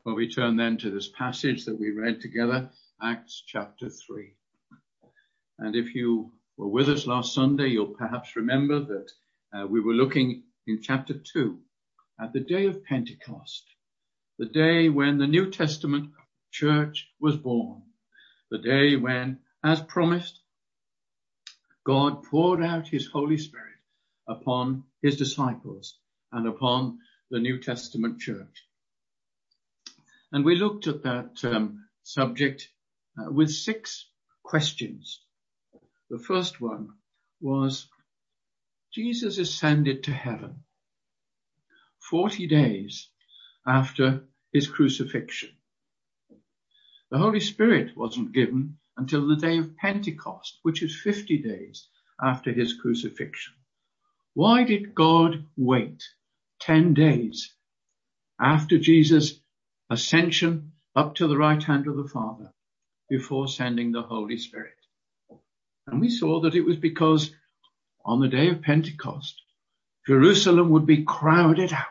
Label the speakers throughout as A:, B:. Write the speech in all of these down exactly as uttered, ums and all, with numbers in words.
A: Well, we turn then to this passage that we read together, Acts chapter three. And if you were with us last Sunday, you'll perhaps remember that uh, we were looking in chapter two at the day of Pentecost, the day when the New Testament church was born, the day when, as promised, God poured out his Holy Spirit upon his disciples and upon the New Testament church. And we looked at that um, subject uh, with six questions. The first one was, Jesus ascended to heaven forty days after his crucifixion. The Holy Spirit wasn't given until the day of Pentecost, which is fifty days after his crucifixion. Why did God wait ten days after Jesus' ascension up to the right hand of the Father before sending the Holy Spirit? And we saw that it was because on the day of Pentecost, Jerusalem would be crowded out.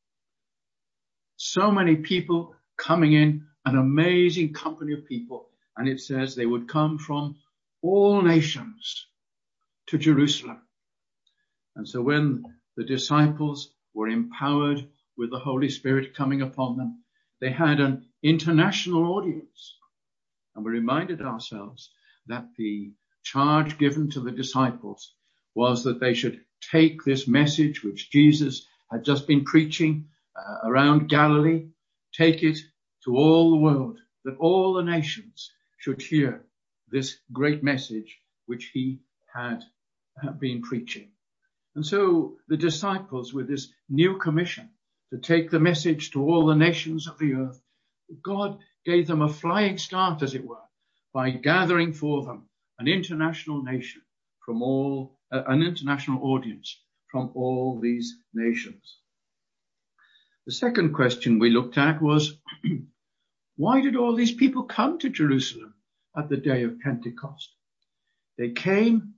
A: So many people coming in, an amazing company of people. And it says they would come from all nations to Jerusalem. And so when the disciples were empowered with the Holy Spirit coming upon them, they had an international audience. And we reminded ourselves that the charge given to the disciples was that they should take this message which Jesus had just been preaching uh, around Galilee, take it to all the world, that all the nations should hear this great message which he had been preaching. And so the disciples, with this new commission to take the message to all the nations of the earth, God gave them a flying start, as it were, by gathering for them an international nation from all, uh, an international audience from all these nations. The second question we looked at was, why did all these people come to Jerusalem at the day of Pentecost? They came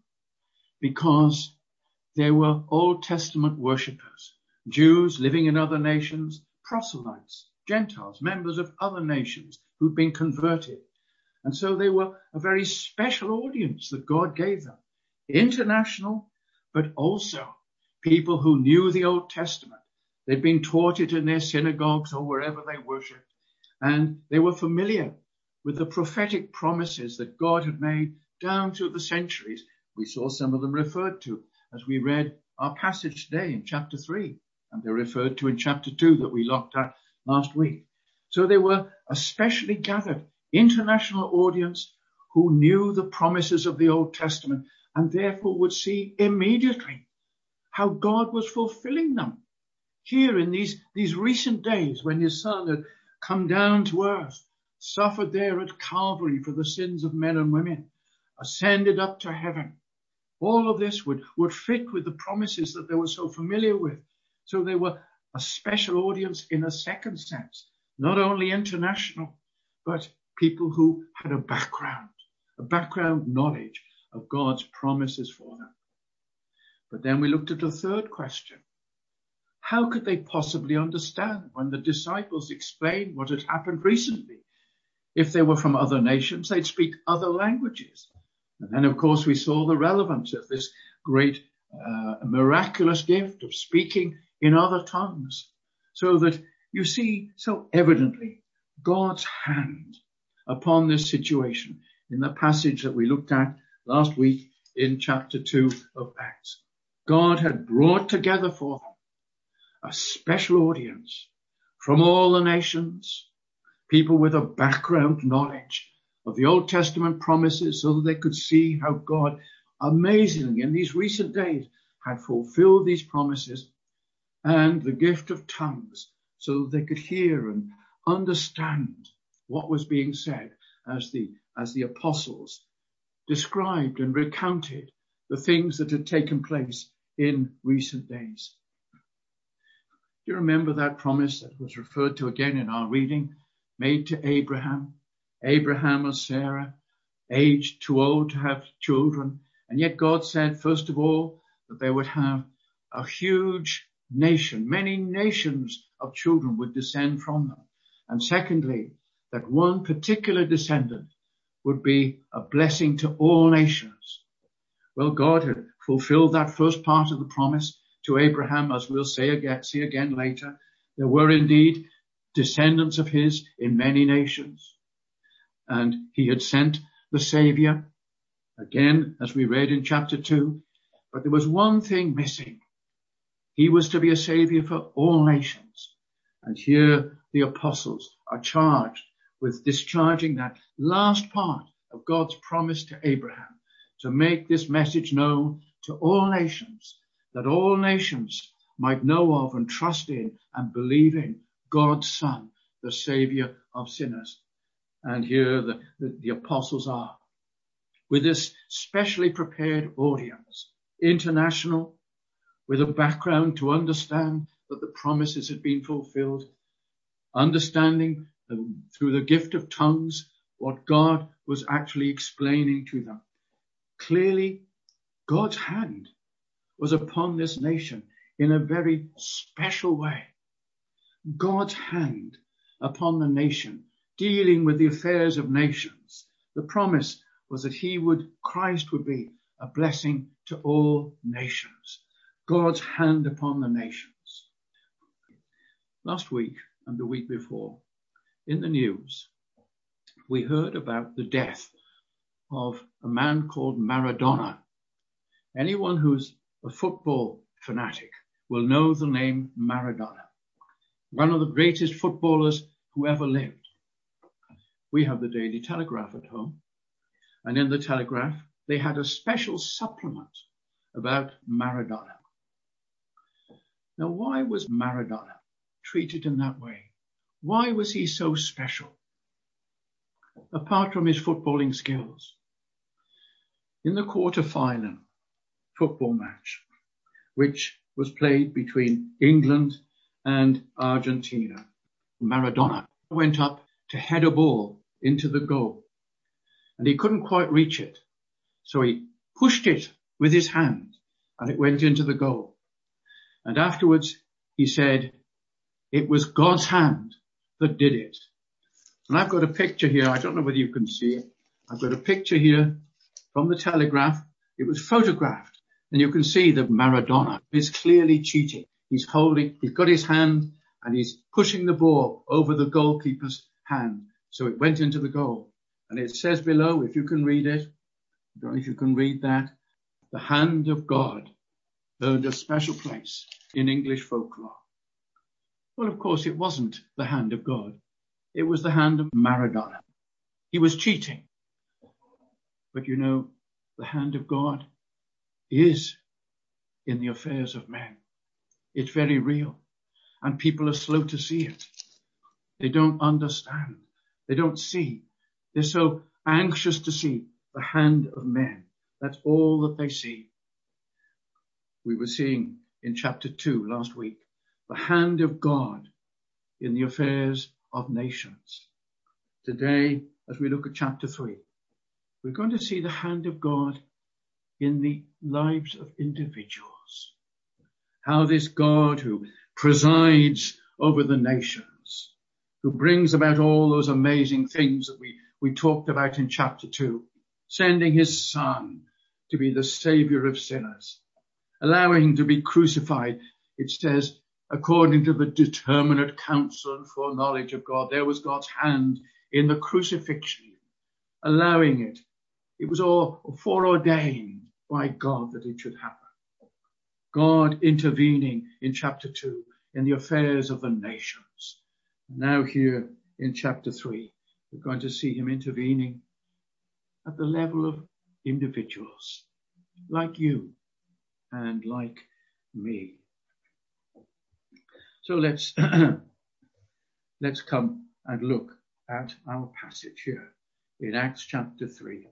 A: because they were Old Testament worshippers, Jews living in other nations, proselytes, Gentiles, members of other nations who'd been converted. And so they were a very special audience that God gave them. International, but also people who knew the Old Testament. They'd been taught it in their synagogues or wherever they worshipped. And they were familiar with the prophetic promises that God had made down through the centuries. We saw some of them referred to as we read our passage today in chapter three. And they're referred to in chapter two that we looked at last week. So they were a specially gathered international audience who knew the promises of the Old Testament and therefore would see immediately how God was fulfilling them. Here in these, these recent days when his son had come down to earth, suffered there at Calvary for the sins of men and women, ascended up to heaven. All of this would, would fit with the promises that they were so familiar with. So they were a special audience in a second sense, not only international, but people who had a background, a background knowledge of God's promises for them. But then we looked at a third question. How could they possibly understand when the disciples explained what had happened recently? If they were from other nations, they'd speak other languages. And then, of course, we saw the relevance of this great uh, miraculous gift of speaking in other tongues. So that you see so evidently God's hand upon this situation in the passage that we looked at last week in chapter two of Acts. God had brought together for them a special audience from all the nations, people with a background knowledge of the Old Testament promises so that they could see how God amazingly in these recent days had fulfilled these promises, and the gift of tongues so that they could hear and understand what was being said as the, as the apostles described and recounted the things that had taken place in recent days. Do you remember that promise that was referred to again in our reading, made to Abraham? Abraham and Sarah, aged too old to have children. And yet God said, first of all, that they would have a huge nation. Many nations of children would descend from them. And secondly, that one particular descendant would be a blessing to all nations. Well, God had fulfilled that first part of the promise to Abraham, as we'll say again, see again later. There were indeed descendants of his in many nations. And he had sent the Savior, again, as we read in chapter two. But there was one thing missing. He was to be a Savior for all nations. And here the apostles are charged with discharging that last part of God's promise to Abraham, to make this message known to all nations, that all nations might know of and trust in and believe in God's Son, the Savior of sinners. And here the, the, the apostles are, with this specially prepared audience, international, with a background to understand that the promises had been fulfilled, understanding um, through the gift of tongues what God was actually explaining to them. Clearly, God's hand was upon this nation in a very special way. God's hand upon the nation, dealing with the affairs of nations. The promise was that he would, Christ would be a blessing to all nations. God's hand upon the nations. Last week and the week before, in the news, we heard about the death of a man called Maradona. Anyone who's a football fanatic will know the name Maradona, one of the greatest footballers who ever lived. We have the Daily Telegraph at home, and in the Telegraph they had a special supplement about Maradona. Now, why was Maradona treated in that way? Why was he so special? Apart from his footballing skills, in the quarter-final football match, which was played between England and Argentina, Maradona went up to head a ball into the goal, and he couldn't quite reach it. So he pushed it with his hand, and it went into the goal. And afterwards, he said, it was God's hand that did it. And I've got a picture here. I don't know whether you can see it. I've got a picture here from the Telegraph. It was photographed, and you can see that Maradona is clearly cheating. He's holding, he's got his hand, and he's pushing the ball over the goalkeeper's hand. So it went into the goal. And it says below, if you can read it, I don't know if you can read that, the hand of God earned a special place in English folklore. Well, of course, it wasn't the hand of God. It was the hand of Maradona. He was cheating. But you know, the hand of God is in the affairs of men. It's very real. And people are slow to see it. They don't understand. They don't see. They're so anxious to see the hand of men. That's all that they see. We were seeing in chapter two last week, the hand of God in the affairs of nations. Today, as we look at chapter three, we're going to see the hand of God in the lives of individuals. How this God who presides over the nations, who brings about all those amazing things that we, we talked about in chapter two, sending his Son to be the Savior of sinners, allowing him to be crucified, it says, according to the determinate counsel and foreknowledge of God. There was God's hand in the crucifixion, allowing it. It was all foreordained by God that it should happen. God intervening in chapter two in the affairs of the nations. Now here in chapter three, we're going to see him intervening at the level of individuals, like you and like me. So let's let's come and look at our passage here in Acts chapter three.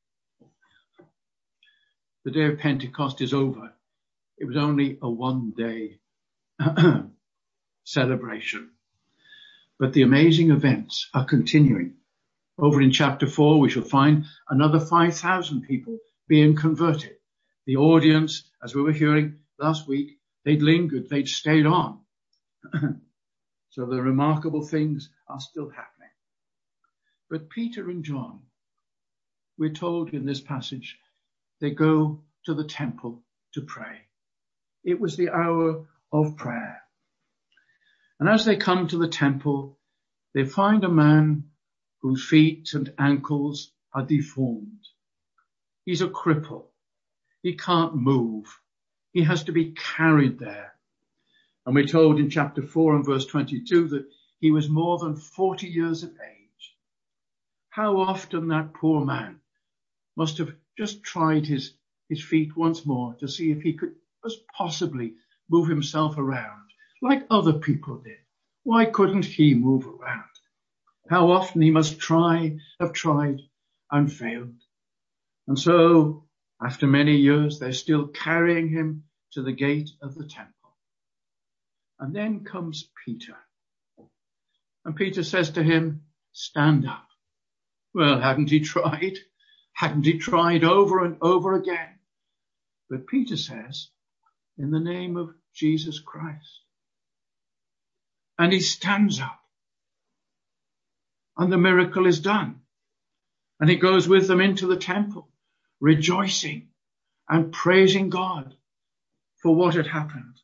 A: The day of Pentecost is over. It was only a one-day celebration. But the amazing events are continuing. Over in chapter four, we shall find another five thousand people being converted. The audience, as we were hearing last week, they'd lingered, they'd stayed on. So the remarkable things are still happening. But Peter and John, we're told in this passage, they go to the temple to pray. It was the hour of prayer. And as they come to the temple, they find a man whose feet and ankles are deformed. He's a cripple. He can't move. He has to be carried there. And we're told in chapter four and verse twenty-two that he was more than forty years of age. How often that poor man must have just tried his, his feet once more to see if he could just possibly move himself around like other people did. Why couldn't he move around? How often he must try, have tried and failed. And so after many years, they're still carrying him to the gate of the temple. And then comes Peter. And Peter says to him, stand up. Well, hadn't he tried? Hadn't he tried over and over again? But Peter says, in the name of Jesus Christ. And he stands up. And the miracle is done. And he goes with them into the temple, rejoicing and praising God for what had happened.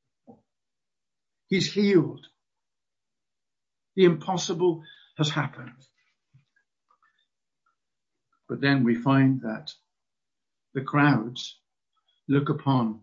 A: He's healed. The impossible has happened. But then we find that the crowds look upon